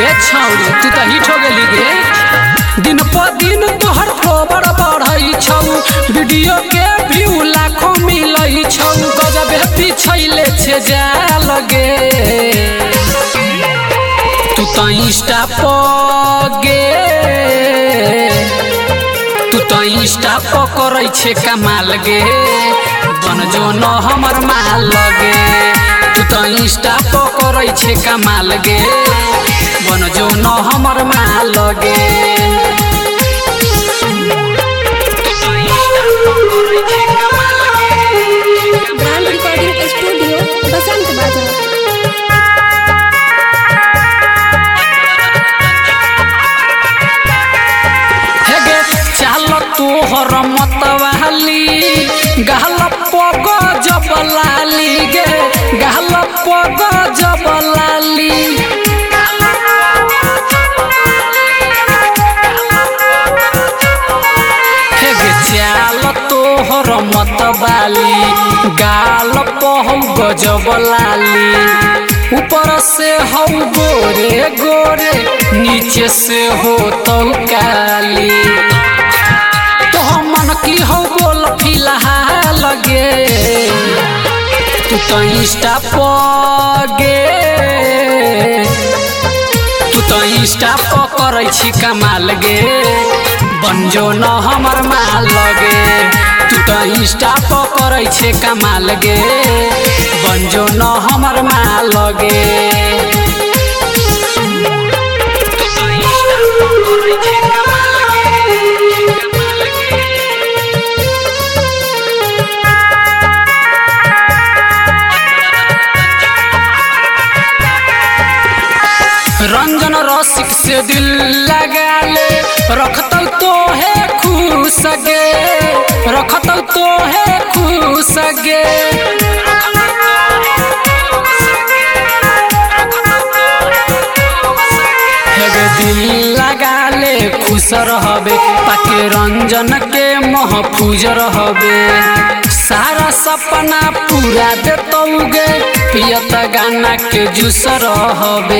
छौरी तू तो हिट हो गेली गे। दिन पर दिन तोहर खबर बढ़ई छौ, वीडियो के व्यू लाखों मिलई छौ, गजबे पिछैले छे जा लगे। तू तो इंस्टा पर गे, तू तो इंस्टा पर करै छे कमाल गे, बन जो न हमर माल लगे। तू तो इंस्टा पर करै छे कमाल गे, बन जो न हमर माल लगे। ब्रांड रिकॉर्डिंग स्टूडियो बसंत बाजार। तोहर मतवाली गहल पग जबलाली गे, गहल पग जबलाली। हे गे चाल तोहर मतवाली गाल पहु गजबलाली, ऊपर से हौ गोरे गोरे नीचे से हो तो काली। मन की हो बोल फिलहाल गे, तू तो इंस्टा पर गे, तू तो इंस्टा पर करै छी कमाल गे, बन जो न हमर माल लगे। तू तो इंस्टा पर करै छे कमाल गे, बन जो न हमर माल लगे। रंजन रसिक से दिल लगा ले, रखतौ तो है खुश गे, रखतौ तो है खुश गे। दिल लगा ले खुश रहबे, ताके रंजन के महफूज रहबे। सारा सपना पूरा देतौ गे, पियत गाना के जूस रहबे।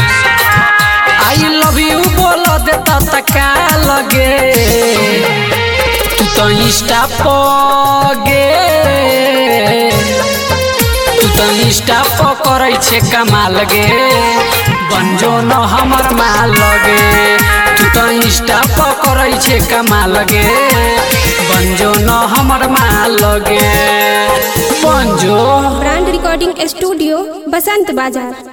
आई लव यू बोल देता त का लगे। तू तो इंस्टा पर गे, तू तो इंस्टा पर करै छे कमाल गे, बन जो न हमर माल लगे। तू तो इंस्टा पर करै छे कमाल गे, बन जो न हमर माल लगे, बन जो। ब्रांड रिकॉर्डिंग स्टूडियो बसंत बाजार।